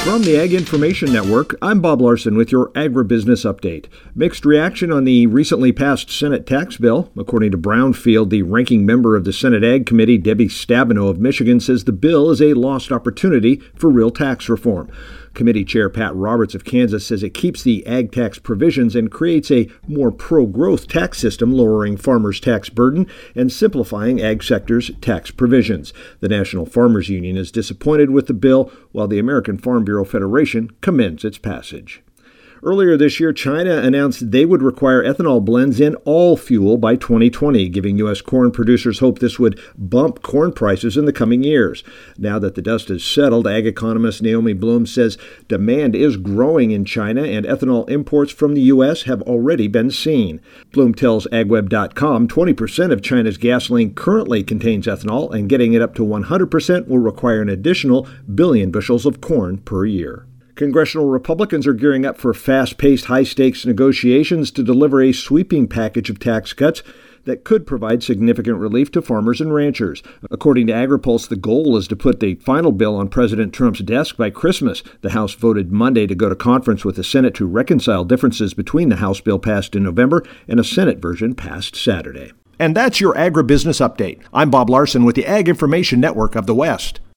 From the Ag Information Network, I'm Bob Larson with your Agribusiness Update. Mixed reaction on the recently passed Senate tax bill. According to Brownfield, the ranking member of the Senate Ag Committee, Debbie Stabenow of Michigan, says the bill is a lost opportunity for real tax reform. Committee Chair Pat Roberts of Kansas says it keeps the ag tax provisions and creates a more pro-growth tax system, lowering farmers' tax burden and simplifying ag sector's tax provisions. The National Farmers Union is disappointed with the bill, while the American Farm Bureau Federation commends its passage. Earlier this year, China announced they would require ethanol blends in all fuel by 2020, giving U.S. corn producers hope this would bump corn prices in the coming years. Now that the dust has settled, ag economist Naomi Bloom says demand is growing in China and ethanol imports from the U.S. have already been seen. Bloom tells AgWeb.com 20% of China's gasoline currently contains ethanol, and getting it up to 100% will require an additional billion bushels of corn per year. Congressional Republicans are gearing up for fast-paced, high-stakes negotiations to deliver a sweeping package of tax cuts that could provide significant relief to farmers and ranchers. According to AgriPulse, the goal is to put the final bill on President Trump's desk by Christmas. The House voted Monday to go to conference with the Senate to reconcile differences between the House bill passed in November and a Senate version passed Saturday. And that's your Agribusiness Update. I'm Bob Larson with the Ag Information Network of the West.